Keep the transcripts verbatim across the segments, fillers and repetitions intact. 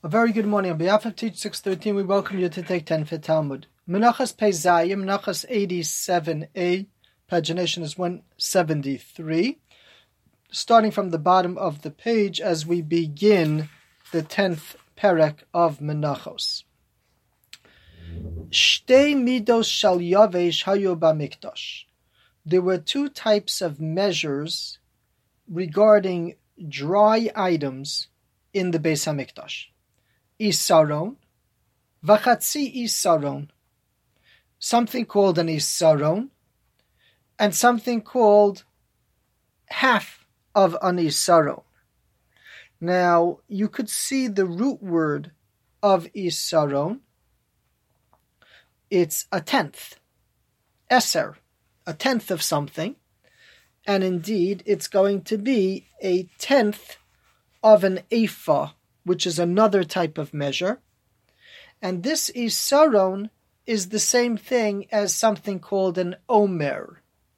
A very good morning. On behalf of Teach six thirteen, we welcome you to take ten for Talmud. Menachas Pei Zayim, Menachas eighty-seven A, pagination is one seventy-three. Starting from the bottom of the page as we begin the tenth perek of Menachos. Shtei midos shal yavesh hayu b'mikdash. There were two types of measures regarding dry items in the Beis HaMikdash. Isaron, v'chatzi isaron, something called an isaron, and something called half of an isaron. Now, you could see the root word of isaron. It's a tenth, eser, a tenth of something, and indeed it's going to be a tenth of an ephah, which is another type of measure. And this isaron is the same thing as something called an omer.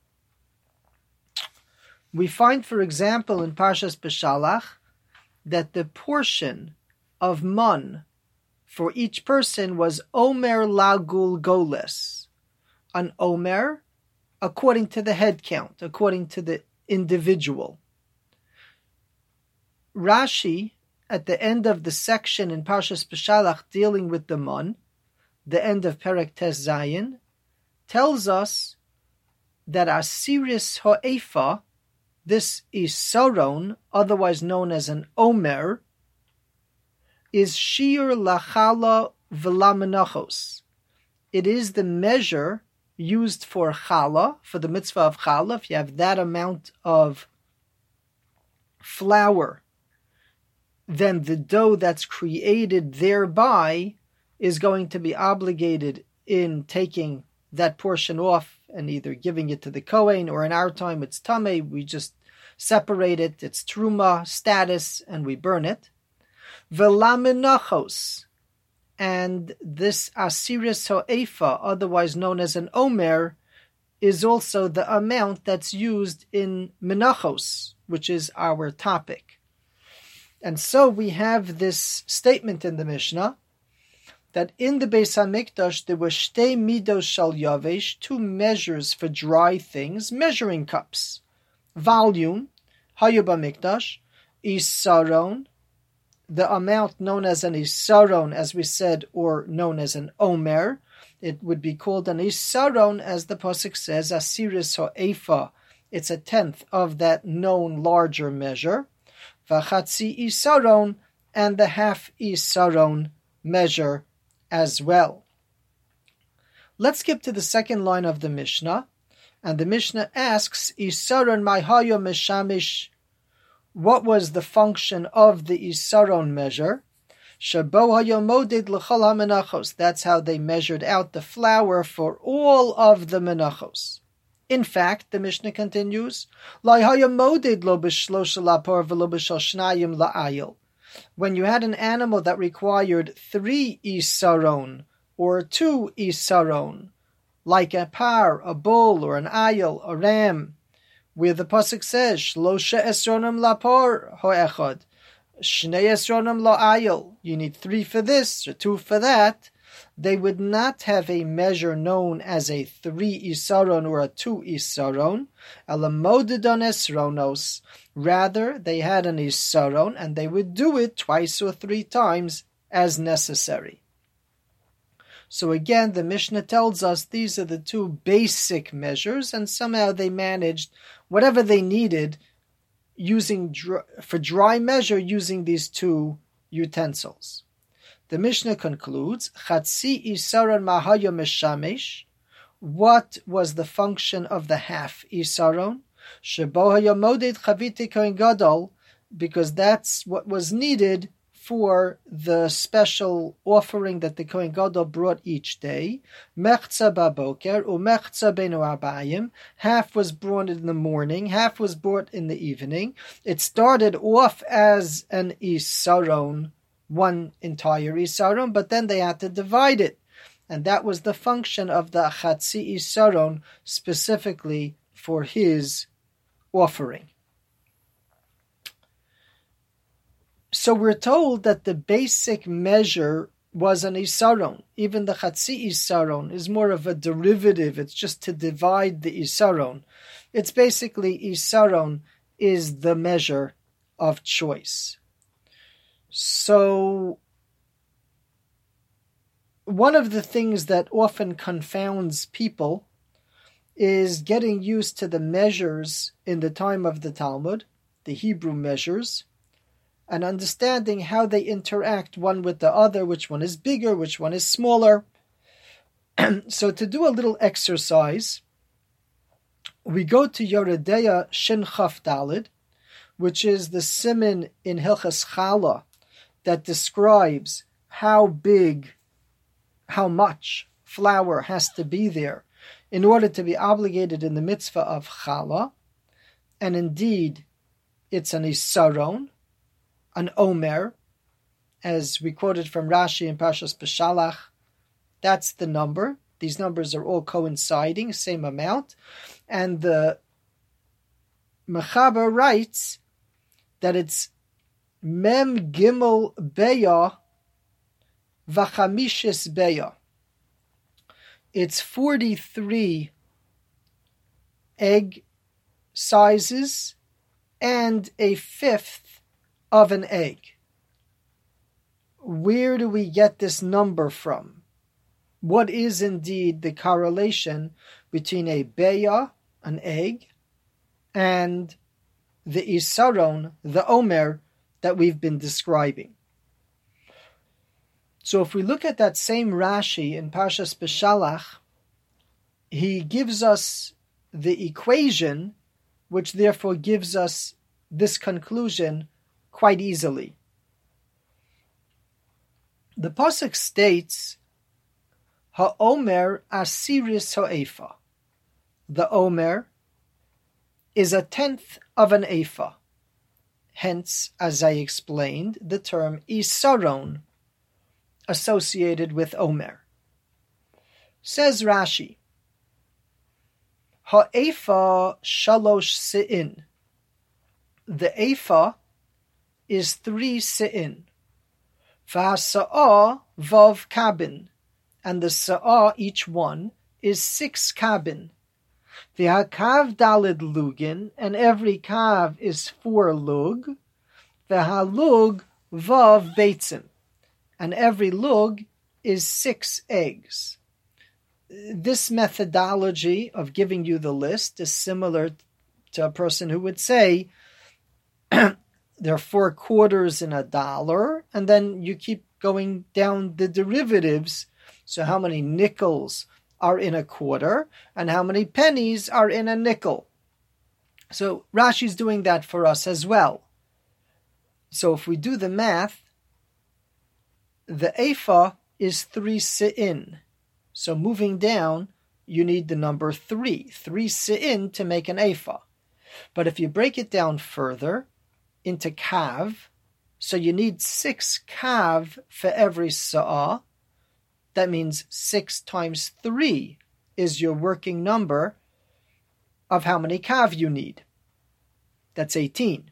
We find, for example, in Parshas Beshalach, that the portion of man for each person was omer lagul goles. An omer, according to the head count, according to the individual. Rashi, at the end of the section in Parshas Beshalach dealing with the man, the end of Perek Tes Zayin, tells us that Asiris Ha'efa, this isaron, otherwise known as an omer, is shiur lachala v'lamenachos. It is the measure used for challah, for the mitzvah of challah. If you have that amount of flour, then the dough that's created thereby is going to be obligated in taking that portion off and either giving it to the Kohen, or in our time it's tameh, we just separate it, it's truma status, and we burn it. Velamenachos, and this asiris ha'efa, otherwise known as an omer, is also the amount that's used in menachos, which is our topic. And so we have this statement in the Mishnah that in the Beis HaMikdash there were shtei midos shal yavesh, two measures for dry things, measuring cups. Volume, hayu b'mikdash, isaron, the amount known as an isaron, as we said, or known as an omer. It would be called an isaron, as the pasuk says, asiris ha'efa. It's a tenth of that known larger measure. V'chatzi isaron, and the half isaron measure as well. Let's skip to the second line of the Mishnah, and the Mishnah asks, isaron ma'hayo meshamish, what was the function of the isaron measure? Shabo hayo moded l'chol hamenachos, that's how they measured out the flour for all of the menachos. In fact, the Mishnah continues, when you had an animal that required three isaron, or two isaron, like a par, a bull, or an ayil, a ram, where the pasuk says, Shlosha esronim lapor ho'echad, Shnei esronim la'ayil, you need three for this, or two for that, they would not have a measure known as a three isaron or a two isaron, elamodidon esronos. Rather, they had an isaron, and they would do it twice or three times as necessary. So again, the Mishnah tells us these are the two basic measures, and somehow they managed whatever they needed using for dry measure using these two utensils. The Mishnah concludes, Chatzi isaron mahayo meshamesh. What was the function of the half isaron? Shebo hayo moded chavite kohen gadol, because that's what was needed for the special offering that the kohen gadol brought each day. Mechza baboker umechza benu arbayim. Half was brought in the morning, half was brought in the evening. It started off as an isaron, one entire isaron, but then they had to divide it. And that was the function of the Chatzi Isaron, specifically for his offering. So we're told that the basic measure was an isaron. Even the chatzi isaron is more of a derivative. It's just to divide the isaron. It's basically isaron is the measure of choice. So one of the things that often confounds people is getting used to the measures in the time of the Talmud, the Hebrew measures, and understanding how they interact one with the other, which one is bigger, which one is smaller. So to do a little exercise, we go to Yoredeya Shin Chaf Dalid, which is the siman in Hilchas Challah that describes how big, how much flour has to be there in order to be obligated in the mitzvah of Challah. And indeed, it's an isaron, an omer, as we quoted from Rashi in Parshas Beshalach. That's the number. These numbers are all coinciding, same amount. And the Mechaber writes that it's Mem Gimel Beya Vachamishes Beya. It's forty-three egg sizes and a fifth of an egg. Where do we get this number from? What is indeed the correlation between a beya, an egg, and the isaron, the omer, that we've been describing? So if we look at that same Rashi in Parshas Beshalach, he gives us the equation, which therefore gives us this conclusion quite easily. The pasuk states, "Ha'omer asiris ha'efa." The omer is a tenth of an ephah. Hence, as I explained, the term isaron associated with omer. Says Rashi, "Ha'ephah shalosh se'in." The ephah is three se'in. V'hasa'ah vav kabin. And the sa'ah, each one, is six kabin. V'hakav dalid lugin, and every kav is four lug. V'halug vav beitzim, and every lug is six eggs. This methodology of giving you the list is similar to a person who would say, there are four quarters in a dollar, and then you keep going down the derivatives. So how many nickels are in a quarter, and how many pennies are in a nickel? So Rashi's doing that for us as well. So if we do the math, the ephah is three se'in. So moving down, you need the number three. Three se'in to make an ephah. But if you break it down further into kav, so you need six kav for every sa'ah. That means six times three is your working number of how many kav you need. That's eighteen.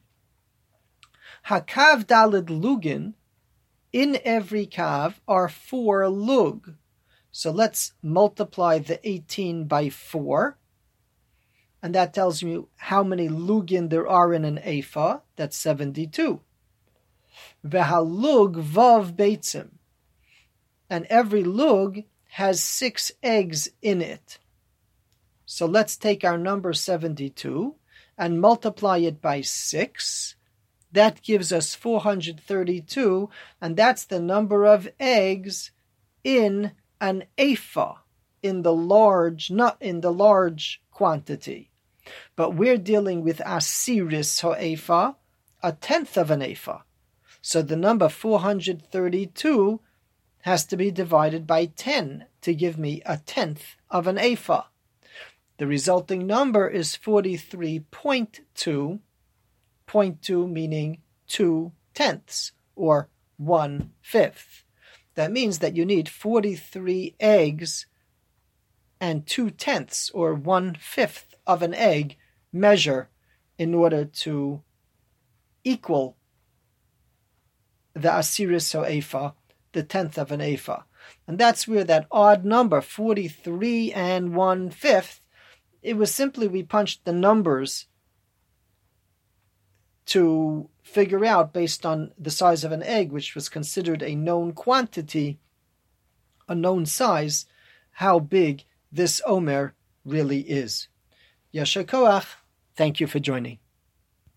Hakav dalid lugin, in every kav are four lug. So let's multiply the eighteen by four. And that tells you how many lugin there are in an ephah. That's seventy-two. V'halug vav beitzim. And every lug has six eggs in it. So let's take our number seventy-two and multiply it by six. That gives us four hundred thirty-two, and that's the number of eggs in an ephah, in the large, not in the large quantity. But we're dealing with asiris ha'ephah, a tenth of an ephah. So the number four hundred thirty-two has to be divided by ten to give me a tenth of an ephah. The resulting number is forty-three point two, zero point two meaning two tenths, or one fifth. That means that you need forty-three eggs and two tenths, or one fifth of an egg measure in order to equal the asiris ha'efa, the tenth of an ephah. And that's where that odd number, forty-three and one-fifth, it was simply we punched the numbers to figure out, based on the size of an egg, which was considered a known quantity, a known size, how big this Omer really is. Yasher Koach, thank you for joining.